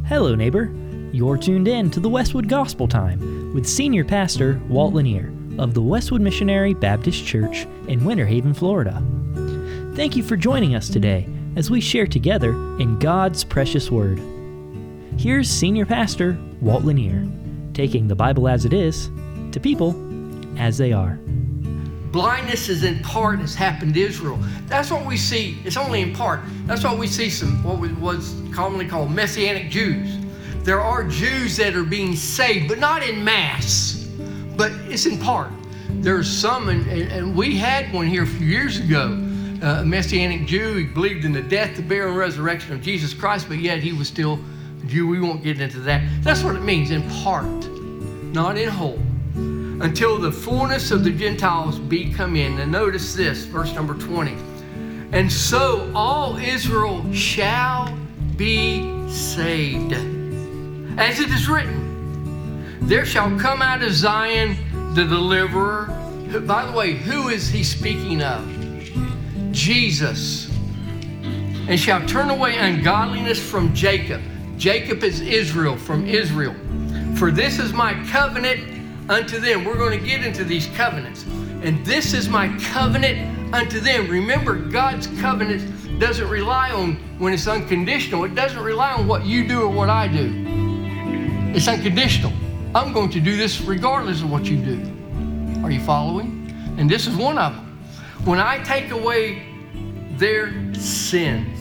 Hello, neighbor. You're tuned in to the Westwood Gospel Time with Senior Pastor Walt Lanier of the Westwood Missionary Baptist Church in Winter Haven, Florida. Thank you for joining us today as we share together in God's precious Word. Here's Senior Pastor Walt Lanier, taking the Bible as it is to people as they are. Blindness is in part has happened to Israel. That's what we see. It's only in part. That's why we see some what was commonly called Messianic Jews. There are Jews that are being saved, but not in mass. But it's in part. There's some, and we had one here a few years ago, a Messianic Jew. He believed in the death, the burial, and resurrection of Jesus Christ, but yet he was still a Jew. We won't get into that. That's what it means, in part, not in whole. Until the fullness of the Gentiles be come in. And notice this, verse number 20. And so all Israel shall be saved. As it is written, there shall come out of Zion the deliverer. By the way, who is he speaking of? Jesus. And shall turn away ungodliness from Jacob. Jacob is Israel, from Israel. For this is my covenant unto them. We're going to get into these covenants. And this is my covenant unto them. Remember, God's covenant doesn't rely on, when it's unconditional, it doesn't rely on what you do or what I do. It's unconditional. I'm going to do this regardless of what you do. Are you following? And this is one of them. When I take away their sins,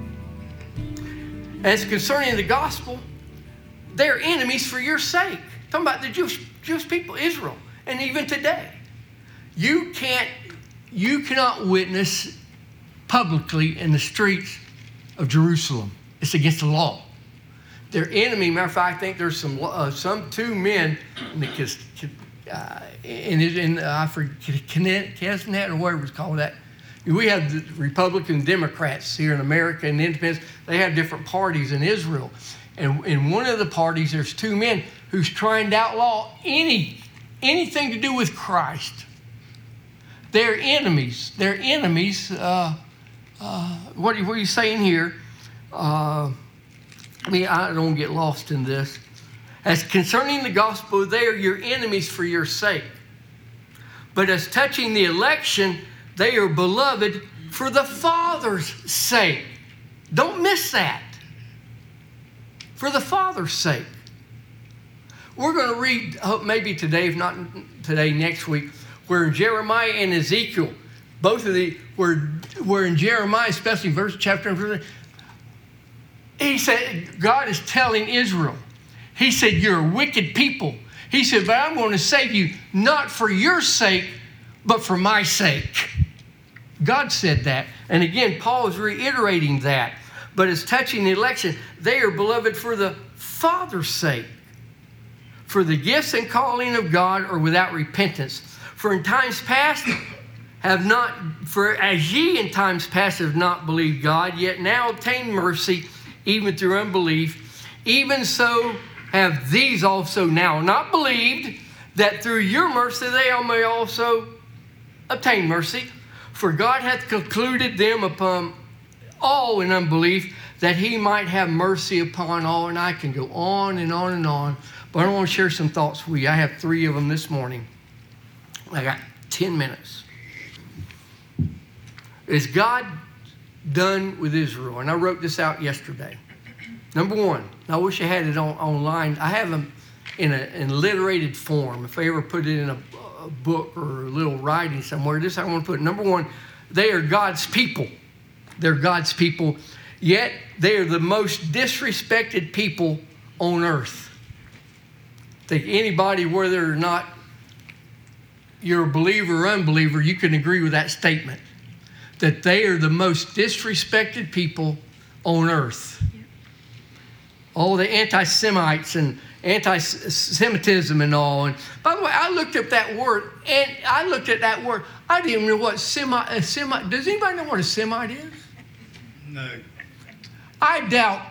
as concerning the gospel, they're enemies for your sake. Talking about the Jewish people, Israel, and even today. You cannot witness publicly in the streets of Jerusalem. It's against the law. Their enemy, matter of fact, I think there's some two men in Kesnet or whatever it's called that. We have the Republican Democrats here in America and the Independents. They have different parties in Israel. And in one of the parties, there's two men who's trying to outlaw anything to do with Christ. They're enemies. They're enemies. What are you saying here? I don't get lost in this. As concerning the gospel, they are your enemies for your sake. But as touching the election, they are beloved for the Father's sake. Don't miss that. For the Father's sake. We're going to read, maybe today, if not today, next week, where in Jeremiah and Ezekiel, both of the, where in Jeremiah, especially chapter and verse, he said, God is telling Israel, he said, you're a wicked people. He said, but I'm going to save you, not for your sake, but for my sake. God said that. And again, Paul is reiterating that. But as touching the election, they are beloved for the Father's sake. For the gifts and calling of God are without repentance. For in times past as ye in times past have not believed God, yet now obtain mercy, even through unbelief. Even so have these also now not believed, that through your mercy they may also obtain mercy. For God hath concluded them upon all in unbelief, that he might have mercy upon all. And I can go on and on and on. But I want to share some thoughts with you. I have 3 of them this morning. I got 10 minutes. Is God done with Israel? And I wrote this out yesterday. Number 1, I wish I had it online. I have them in an alliterated form. If I ever put it in a book or a little writing somewhere, this I want to put. Number 1, they are God's people. They're God's people. Yet they are the most disrespected people on earth. I think anybody, whether or not you're a believer or unbeliever, you can agree with that statement. That they are the most disrespected people on earth. All the anti-Semites and anti-Semitism and all. And by the way, I looked up that word, and I looked at that word. I didn't even know what Semite. Does anybody know what a Semite is? No. I doubt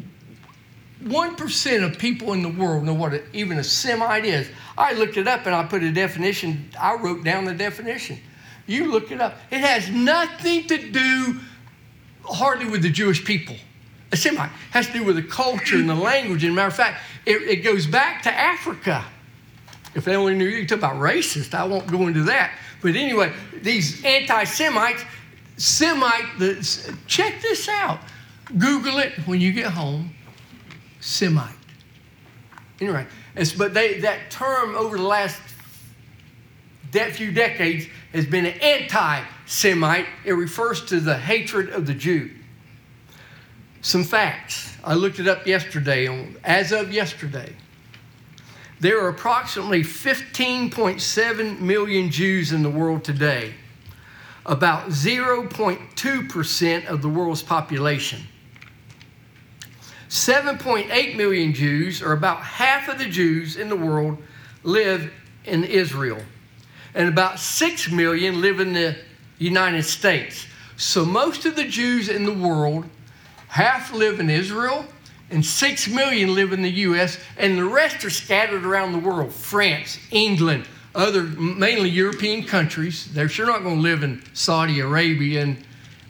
1% of people in the world know what even a Semite is. I looked it up and I put a definition. I wrote down the definition. You look it up. It has nothing to do hardly with the Jewish people. A Semite. It has to do with the culture and the language. And matter of fact, it goes back to Africa. If they only knew you talk about racist, I won't go into that. But anyway, these anti-Semites, check this out. Google it when you get home. Semite. Anyway, but that term over the last few decades has been an anti-Semite. It refers to the hatred of the Jew. Some facts. I looked it up yesterday. As of yesterday, there are approximately 15.7 million Jews in the world today, about 0.2% of the world's population. 7.8 million Jews, or about half of the Jews in the world, live in Israel. And about 6 million live in the United States. So most of the Jews in the world, half live in Israel, and 6 million live in the U.S., and the rest are scattered around the world. France, England, other mainly European countries. They're sure not going to live in Saudi Arabia. And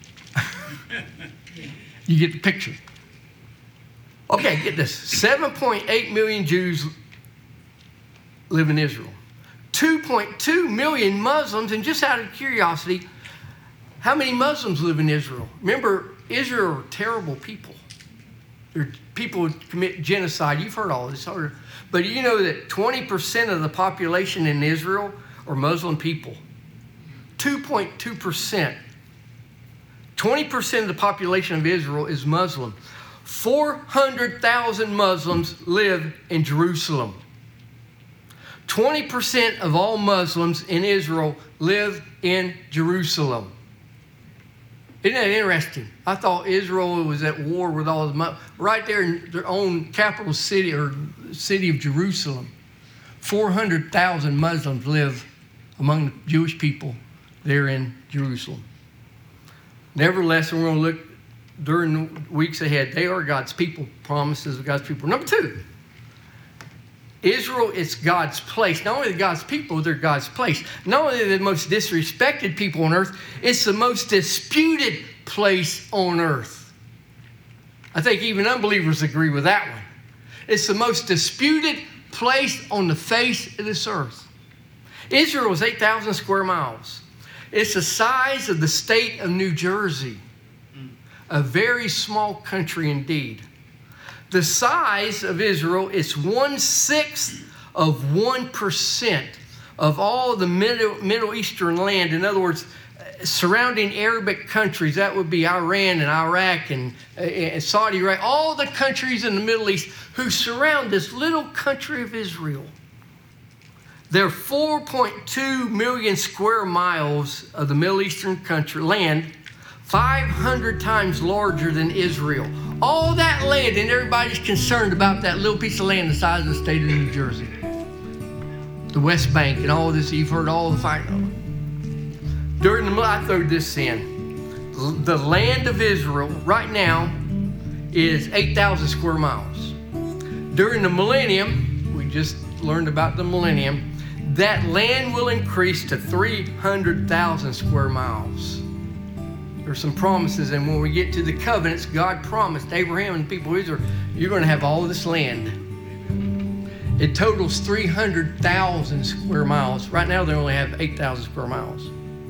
you get the picture. Okay, get this. 7.8 million Jews live in Israel. 2.2 million Muslims, and just out of curiosity, how many Muslims live in Israel? Remember, Israel are terrible people. They're people who commit genocide. You've heard all this. But you know that 20% of the population in Israel are Muslim people. 2.2%. 20% of the population of Israel is Muslim. 400,000 Muslims live in Jerusalem. 20% of all Muslims in Israel live in Jerusalem. Isn't that interesting? I thought Israel was at war with all the Muslims. Right there in their own capital city, or city of Jerusalem. 400,000 Muslims live among the Jewish people there in Jerusalem. Nevertheless, we're going to look during the weeks ahead. They are God's people, promises of God's people. Number two, Israel is God's place. Not only God's people, they're God's place. Not only are they the most disrespected people on earth, it's the most disputed place on earth. I think even unbelievers agree with that one. It's the most disputed place on the face of this earth. Israel is 8,000 square miles. It's the size of the state of New Jersey. A very small country indeed. The size of Israel is 1/6 of 1% of all the Middle Eastern land. In other words, surrounding Arabic countries, that would be Iran and Iraq and Saudi Arabia, all the countries in the Middle East who surround this little country of Israel. There are 4.2 million square miles of the Middle Eastern country land, 500 times larger than Israel. All that land, and everybody's concerned about that little piece of land the size of the state of New Jersey. The West Bank and all this, you've heard all the fight. I throw this in. The land of Israel right now is 8,000 square miles. During the millennium, we just learned about the millennium, that land will increase to 300,000 square miles. There's some promises, and when we get to the covenants, God promised Abraham and the people of Israel, you're going to have all of this land. It totals 300,000 square miles. Right now, they only have 8,000 square miles.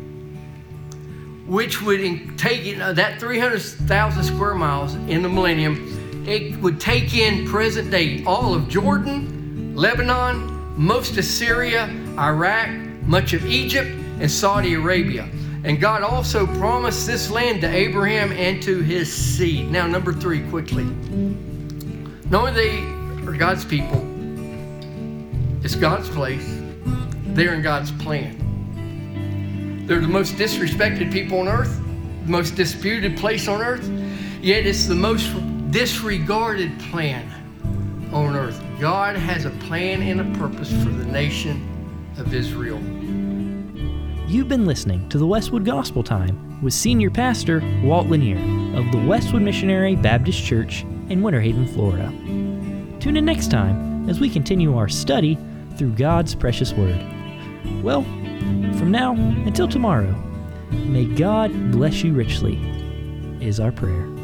Which would take that 300,000 square miles in the millennium, it would take in present day all of Jordan, Lebanon, most of Syria, Iraq, much of Egypt, and Saudi Arabia. And God also promised this land to Abraham and to his seed. Now, number three, quickly. Not only they are God's people, it's God's place, they're in God's plan. They're the most disrespected people on earth, the most disputed place on earth, yet it's the most disregarded plan on earth. God has a plan and a purpose for the nation of Israel. You've been listening to the Westwood Gospel Time with Senior Pastor Walt Lanier of the Westwood Missionary Baptist Church in Winter Haven, Florida. Tune in next time as we continue our study through God's precious Word. Well, from now until tomorrow, may God bless you richly, is our prayer.